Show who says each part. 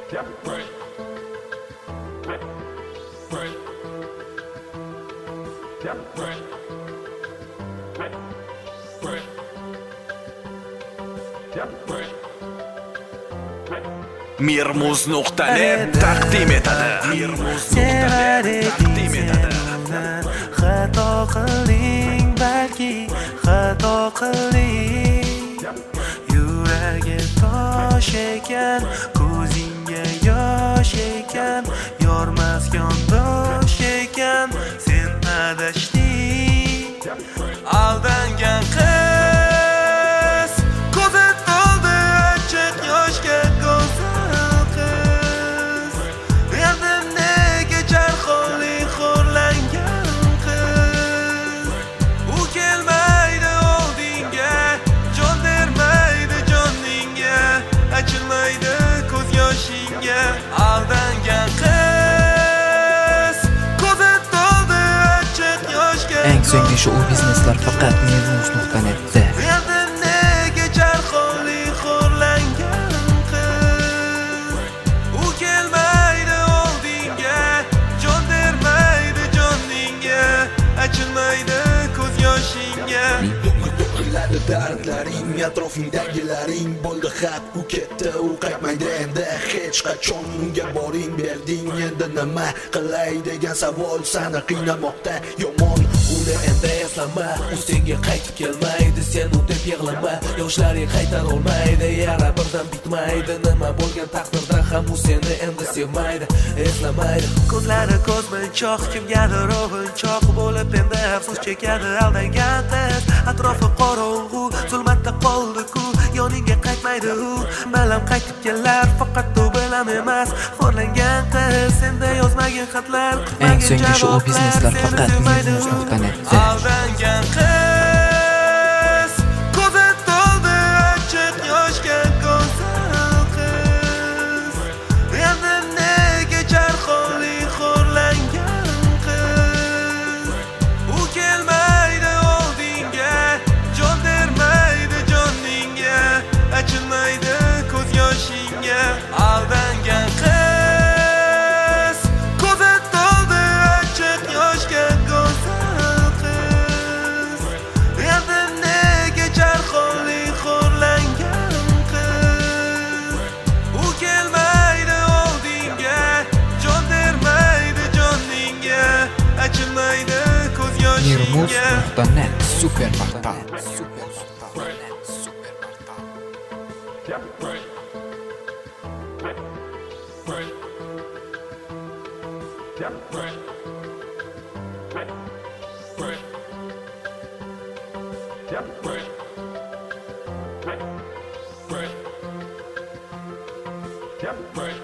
Speaker 1: Mirmuz.net taqdim etadi.
Speaker 2: Xato qilding, balki xato qilding. Yuragi tosh ekan, ko'zingga yosh ekan, yormas yondosh ekan, sen adashding. Aldangan qiz, ko'zi to'ldi achchiq yoshga go'zal qiz. Endi nega jarxonli xo'rlangan qiz? U kelmaydi oldinga, jon bermaydi joningga, achilmaydi ko'z yoshingga. Aldangan qiz, ko'zi to'ldi achchiq yoshga.
Speaker 3: Eng so'nggi shu bizneslar faqat Mirmuz.net'da.
Speaker 2: Endi nega jarxonli xo'rlangan qiz? U kelmaydi oldinga, jon bermaydi joningga, achilmaydi ko'z yoshingga.
Speaker 4: Qiladi dardlaring, atrofingdagilaring. Bo'ldi xat, u ketdi, u qaytmaydi endi. Hech qachon unga boring berding. Endi nima qilay degan savol seni qiynamoqda. Yomon uni endi eslama, u senga qaytib kelmaydi. Sen u deb yig'lama, yoshlaring qaytar olmaydi. Yara birdan bitmaydi. Nima bo'lgan taqdirda ham u seni endi sevmaydi, eslamaydi.
Speaker 2: Ko'zlari ko'zmunchoq, kimgadir o'g'inchoq bo'lib endi afsus chekadi aldangan qiz. Atrofi qorong'u, zulmatda qoldi-ku, yoningga qaytmaydi u. Balam qaytib kelar, faqat u bilan emas. Xo'rlangan qiz, senda yozmagin xatlar.
Speaker 3: Eng so'nggi shu bizneslar faqat Mirmuz.net'da.
Speaker 2: Aldangan qiz, ko'zi to'ldi achchiq yoshga go'zal qiz. Endi nega jarxonli xo'rlangan qiz? U kelmaydi oldinga, jon bermaydi joningga, achilmaydi ko'z yoshingga. Aldangan qiz, ko'zi to'ldi achchiq yoshga go'zal qiz. Endi nega jarxonli xo'rlangan qiz? U kelmaydi oldinga, jon bermaydi joningga, achilmaydi ko'z yoshingga.
Speaker 3: Mirmuz.net super portal.
Speaker 1: Yep.